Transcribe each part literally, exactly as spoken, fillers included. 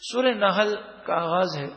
سورہ نحل کا آغاز ہے۔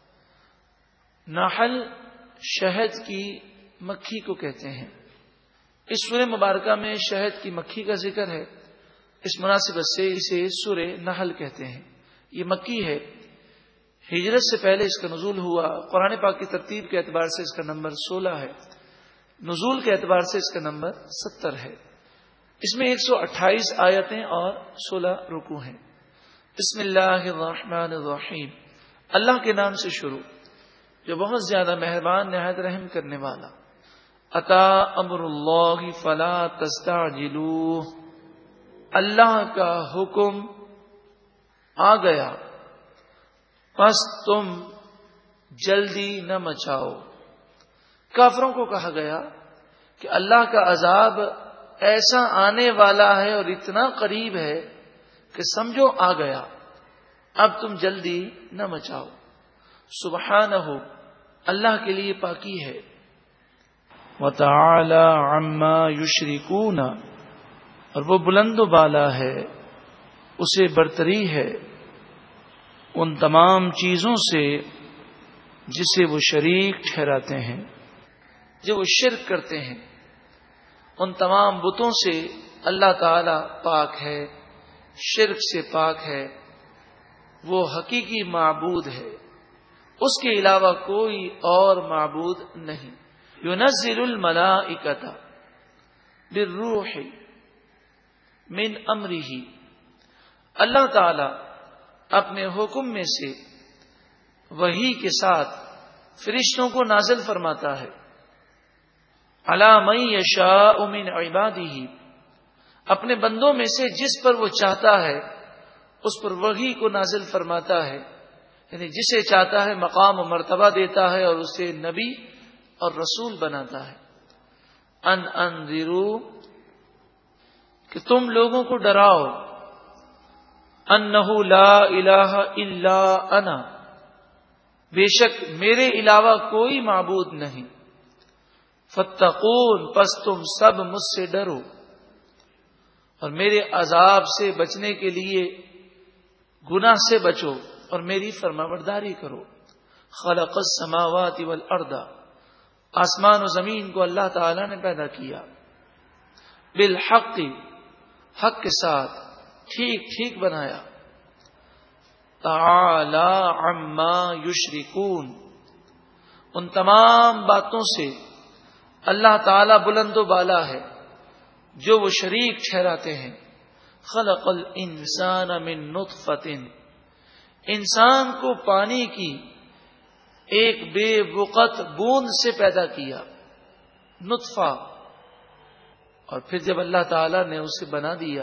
نحل شہد کی مکھی کو کہتے ہیں۔ اس سورہ مبارکہ میں شہد کی مکھی کا ذکر ہے، اس مناسبت سے اسے سورہ نحل کہتے ہیں۔ یہ مکی ہے، ہجرت سے پہلے اس کا نزول ہوا۔ قرآن پاک کی ترتیب کے اعتبار سے اس کا نمبر سولہ ہے، نزول کے اعتبار سے اس کا نمبر ستر ہے۔ اس میں ایک سو اٹھائیس آیتیں اور سولہ رکوع ہیں۔ بسم اللہ الرحمن الرحیم، اللہ کے نام سے شروع جو بہت زیادہ مہربان نہایت رحم کرنے والا۔ اتا امر اللہ فلا تستعجلوہ، اللہ کا حکم آ گیا پس تم جلدی نہ مچاؤ۔ کافروں کو کہا گیا کہ اللہ کا عذاب ایسا آنے والا ہے اور اتنا قریب ہے کہ سمجھو آ گیا، اب تم جلدی نہ مچاؤ۔ سبحانہ، اللہ کے لیے پاکی ہے۔ وتعالی عما یشرکون، اور وہ بلند و بالا ہے، اسے برتری ہے ان تمام چیزوں سے جسے وہ شریک ٹھہراتے ہیں، جو وہ شرک کرتے ہیں۔ ان تمام بتوں سے اللہ تعالی پاک ہے، شرک سے پاک ہے، وہ حقیقی معبود ہے، اس کے علاوہ کوئی اور معبود نہیں۔ ينزل الملائکۃ بالروح من امرہ، اللہ تعالی اپنے حکم میں سے وحی کے ساتھ فرشتوں کو نازل فرماتا ہے۔ علی من یشاء من عبادہ، اپنے بندوں میں سے جس پر وہ چاہتا ہے اس پر وحی کو نازل فرماتا ہے، یعنی جسے چاہتا ہے مقام و مرتبہ دیتا ہے اور اسے نبی اور رسول بناتا ہے۔ ان انذروا، کہ تم لوگوں کو ڈراؤ، انہ لا الہ الا انا، بے شک میرے علاوہ کوئی معبود نہیں۔ فاتقون، پس تم سب مجھ سے ڈرو اور میرے عذاب سے بچنے کے لیے گناہ سے بچو اور میری فرمانبرداری کرو۔ خلق السماوات والارض، آسمان و زمین کو اللہ تعالی نے پیدا کیا۔ بالحق، حق کے ساتھ ٹھیک ٹھیک بنایا۔ تعالی عما یشرکون، ان تمام باتوں سے اللہ تعالی بلند و بالا ہے جو وہ شریک ٹھہراتے ہیں۔ خلق الانسان من نطفۃ، انسان کو پانی کی ایک بے وقت بوند سے پیدا کیا، نطفہ، اور پھر جب اللہ تعالی نے اسے بنا دیا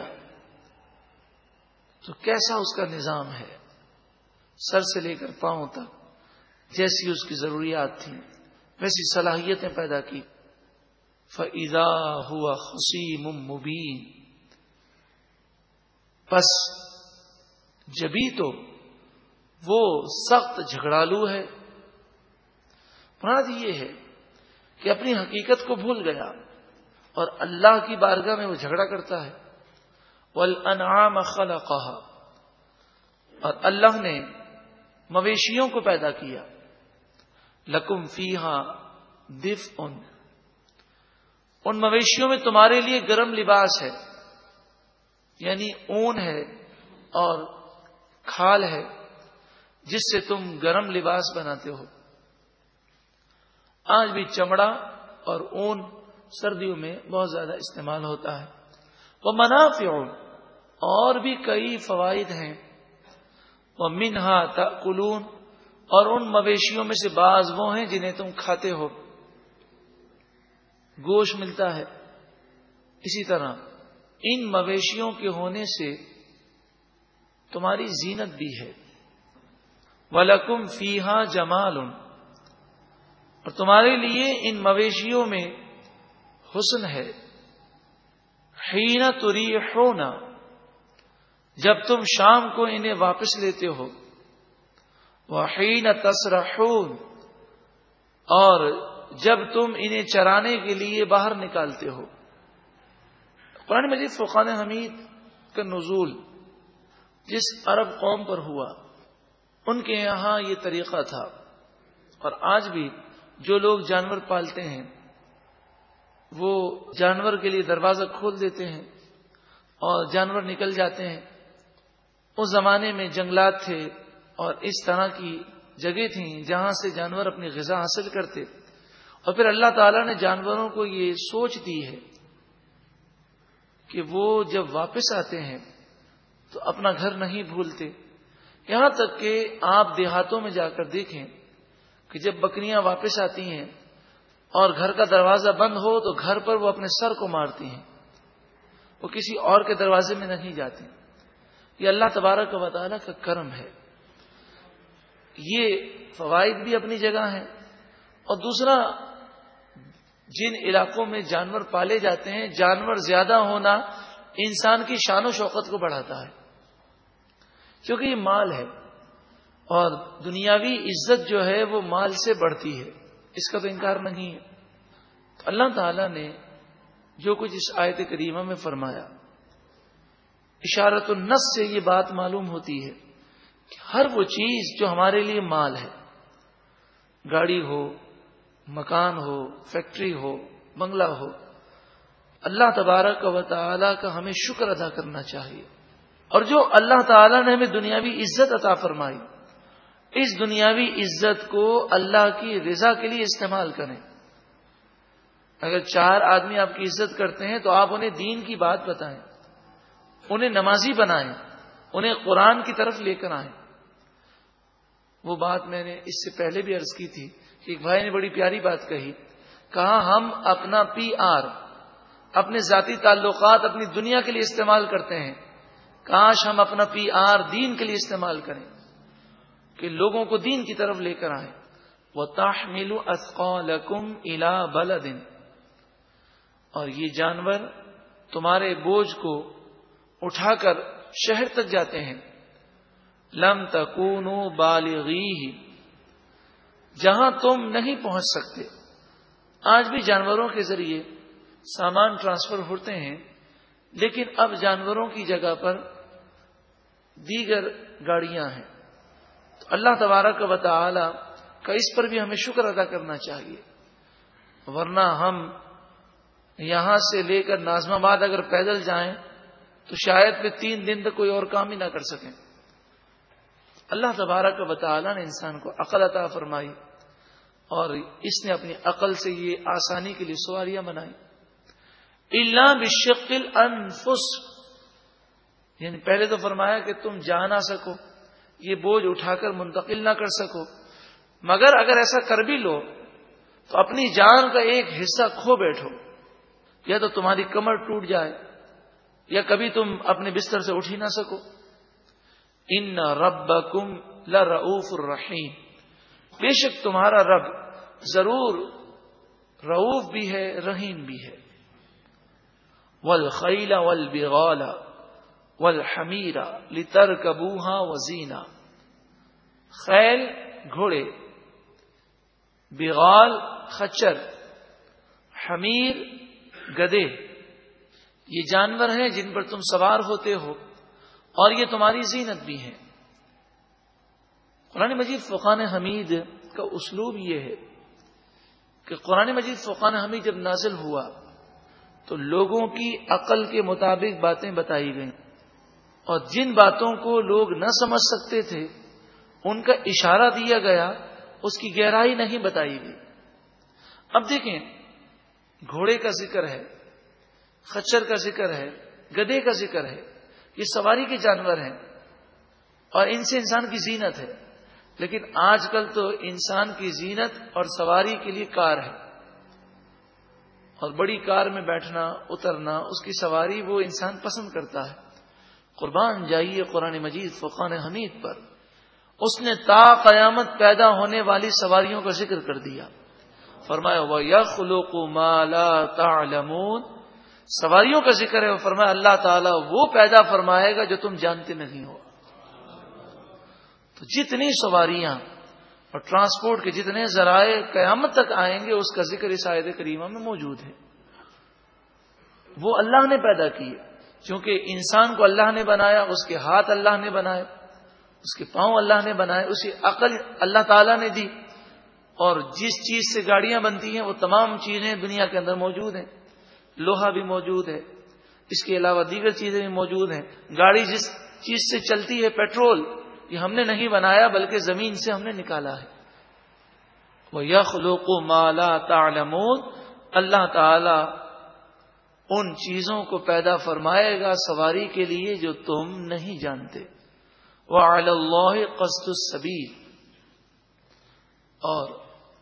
تو کیسا اس کا نظام ہے، سر سے لے کر پاؤں تک جیسی اس کی ضروریات تھیں ویسی صلاحیتیں پیدا کی۔ فَإِذَا هُوَ خَصِيمٌ مُبِينٌ، پس جبھی تو وہ سخت جھگڑالو ہے۔ مراد یہ ہے کہ اپنی حقیقت کو بھول گیا اور اللہ کی بارگاہ میں وہ جھگڑا کرتا ہے۔ وَالْأَنْعَامَ خَلَقَهَا، اور اللہ نے مویشیوں کو پیدا کیا۔ لَكُمْ فِيهَا دِفْءٌ، ان مویشیوں میں تمہارے لیے گرم لباس ہے، یعنی اون ہے اور کھال ہے جس سے تم گرم لباس بناتے ہو۔ آج بھی چمڑا اور اون سردیوں میں بہت زیادہ استعمال ہوتا ہے۔ وَمَنَافِعُ، اور بھی کئی فوائد ہیں۔ وَمِنْهَا تَأْكُلُونَ، اور ان مویشیوں میں سے بعض وہ ہیں جنہیں تم کھاتے ہو، گوشت ملتا ہے۔ اسی طرح ان مویشیوں کے ہونے سے تمہاری زینت بھی ہے۔ وَلَكُمْ فِيهَا جَمَالٌ، اور تمہارے لیے ان مویشیوں میں حسن ہے۔ حِينَ تُرِيحُونَ، جب تم شام کو انہیں واپس لیتے ہو۔ وَحِينَ تَسْرَحُونَ، اور جب تم انہیں چرانے کے لیے باہر نکالتے ہو۔ قرآن مجید فرقان حمید کا نزول جس عرب قوم پر ہوا ان کے یہاں یہ طریقہ تھا، اور آج بھی جو لوگ جانور پالتے ہیں وہ جانور کے لیے دروازہ کھول دیتے ہیں اور جانور نکل جاتے ہیں۔ اس زمانے میں جنگلات تھے اور اس طرح کی جگہ تھیں جہاں سے جانور اپنی غذا حاصل کرتے، اور پھر اللہ تعالیٰ نے جانوروں کو یہ سوچ دی ہے کہ وہ جب واپس آتے ہیں تو اپنا گھر نہیں بھولتے۔ یہاں تک کہ آپ دیہاتوں میں جا کر دیکھیں کہ جب بکریاں واپس آتی ہیں اور گھر کا دروازہ بند ہو تو گھر پر وہ اپنے سر کو مارتی ہیں، وہ کسی اور کے دروازے میں نہیں جاتی۔ یہ اللہ تبارک و تعالیٰ کا کرم ہے۔ یہ فوائد بھی اپنی جگہ ہیں، اور دوسرا جن علاقوں میں جانور پالے جاتے ہیں، جانور زیادہ ہونا انسان کی شان و شوکت کو بڑھاتا ہے، کیونکہ یہ مال ہے، اور دنیاوی عزت جو ہے وہ مال سے بڑھتی ہے، اس کا تو انکار نہیں ہے۔ تو اللہ تعالی نے جو کچھ اس آیت کریمہ میں فرمایا، اشارت النص سے یہ بات معلوم ہوتی ہے کہ ہر وہ چیز جو ہمارے لیے مال ہے، گاڑی ہو، مکان ہو، فیکٹری ہو، بنگلہ ہو، اللہ تبارک و تعالی کا ہمیں شکر ادا کرنا چاہیے۔ اور جو اللہ تعالی نے ہمیں دنیاوی عزت عطا فرمائی، اس دنیاوی عزت کو اللہ کی رضا کے لیے استعمال کریں۔ اگر چار آدمی آپ کی عزت کرتے ہیں تو آپ انہیں دین کی بات بتائیں، انہیں نمازی بنائیں، انہیں قرآن کی طرف لے کر آئیں۔ وہ بات میں نے اس سے پہلے بھی عرض کی تھی کہ ایک بھائی نے بڑی پیاری بات کہی، کہا ہم اپنا پی آر، اپنے ذاتی تعلقات اپنی دنیا کے لیے استعمال کرتے ہیں، کاش ہم اپنا پی آر دین کے لیے استعمال کریں کہ لوگوں کو دین کی طرف لے کر آئیں۔ وَتَحْمِلُ أَثْقَالَكُمْ إِلَىٰ بَلَدٍ، اور یہ جانور تمہارے بوجھ کو اٹھا کر شہر تک جاتے ہیں، لم تکونوا بالغیہ، جہاں تم نہیں پہنچ سکتے۔ آج بھی جانوروں کے ذریعے سامان ٹرانسفر ہوتے ہیں، لیکن اب جانوروں کی جگہ پر دیگر گاڑیاں ہیں۔ تو اللہ تبارک و تعالی کا اس پر بھی ہمیں شکر ادا کرنا چاہیے، ورنہ ہم یہاں سے لے کر ناظم آباد اگر پیدل جائیں تو شاید پھر تین دن تک کوئی اور کام ہی نہ کر سکیں۔ اللہ تبارک و تعالی نے انسان کو عقل عطا فرمائی، اور اس نے اپنی عقل سے یہ آسانی کے لیے سواریاں بنائی۔ الا بشق الانفس، یعنی پہلے تو فرمایا کہ تم جا نہ سکو، یہ بوجھ اٹھا کر منتقل نہ کر سکو، مگر اگر ایسا کر بھی لو تو اپنی جان کا ایک حصہ کھو بیٹھو، یا تو تمہاری کمر ٹوٹ جائے یا کبھی تم اپنے بستر سے اٹھ ہی نہ سکو۔ ان ربکم لرؤوف الرحیم، بے شک تمہارا رب ضرور رؤوف بھی ہے، رحیم بھی ہے۔ والخیل والبغال والحمیر لترکبوها وزینا، خیل گھوڑے، بغال خچر، حمیر گدے، یہ جانور ہیں جن پر تم سوار ہوتے ہو، اور یہ تمہاری زینت بھی ہے۔ قرآن مجید فرقان حمید کا اسلوب یہ ہے کہ قرآن مجید فرقان حمید جب نازل ہوا تو لوگوں کی عقل کے مطابق باتیں بتائی گئیں، اور جن باتوں کو لوگ نہ سمجھ سکتے تھے ان کا اشارہ دیا گیا، اس کی گہرائی نہیں بتائی گئی۔ اب دیکھیں، گھوڑے کا ذکر ہے، خچر کا ذکر ہے، گدے کا ذکر ہے، یہ سواری کے جانور ہیں اور ان سے انسان کی زینت ہے۔ لیکن آج کل تو انسان کی زینت اور سواری کے لیے کار ہے، اور بڑی کار میں بیٹھنا اترنا، اس کی سواری وہ انسان پسند کرتا ہے۔ قربان جائیے قرآن مجید فرقان حمید پر، اس نے تا قیامت پیدا ہونے والی سواریوں کا ذکر کر دیا، فرمایا وَيَخْلُقُ مَا لَا تَعْلَمُونَ، سواریوں کا ذکر ہے، وہ فرمایا اللہ تعالیٰ وہ پیدا فرمائے گا جو تم جانتے نہیں ہو۔ تو جتنی سواریاں اور ٹرانسپورٹ کے جتنے ذرائع قیامت تک آئیں گے اس کا ذکر اس آیت کریمہ میں موجود ہے۔ وہ اللہ نے پیدا کیے، چونکہ انسان کو اللہ نے بنایا، اس کے ہاتھ اللہ نے بنائے، اس کے پاؤں اللہ نے بنائے، اسی عقل اللہ تعالیٰ نے دی، اور جس چیز سے گاڑیاں بنتی ہیں وہ تمام چیزیں دنیا کے اندر موجود ہیں، لوہا بھی موجود ہے، اس کے علاوہ دیگر چیزیں بھی موجود ہیں۔ گاڑی جس چیز سے چلتی ہے، پیٹرول، یہ ہم نے نہیں بنایا بلکہ زمین سے ہم نے نکالا ہے۔ وَيَخْلُقُ مَا لَا تَعْلَمُونَ، اللہ تعالی ان چیزوں کو پیدا فرمائے گا سواری کے لیے جو تم نہیں جانتے۔ وَعَلَى اللَّهِ قَصْدُ السَّبِيلِ، اور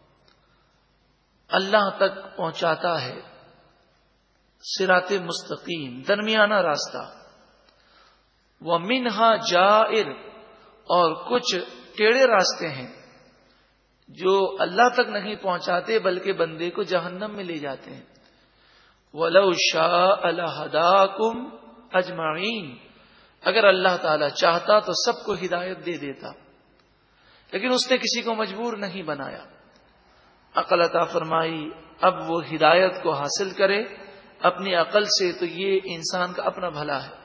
اللہ تک پہنچاتا ہے صراط مستقیم، درمیانہ راستہ۔ وَمِنْهَا جَائِرٌ، اور کچھ ٹیڑھے راستے ہیں جو اللہ تک نہیں پہنچاتے بلکہ بندے کو جہنم میں لے جاتے ہیں۔ وَلَوْ شَاءَ لَهَدَاكُمْ أَجْمَعِينَ، اگر اللہ تعالی چاہتا تو سب کو ہدایت دے دیتا، لیکن اس نے کسی کو مجبور نہیں بنایا، عقل عطا فرمائی، اب وہ ہدایت کو حاصل کرے اپنی عقل سے، تو یہ انسان کا اپنا بھلا ہے۔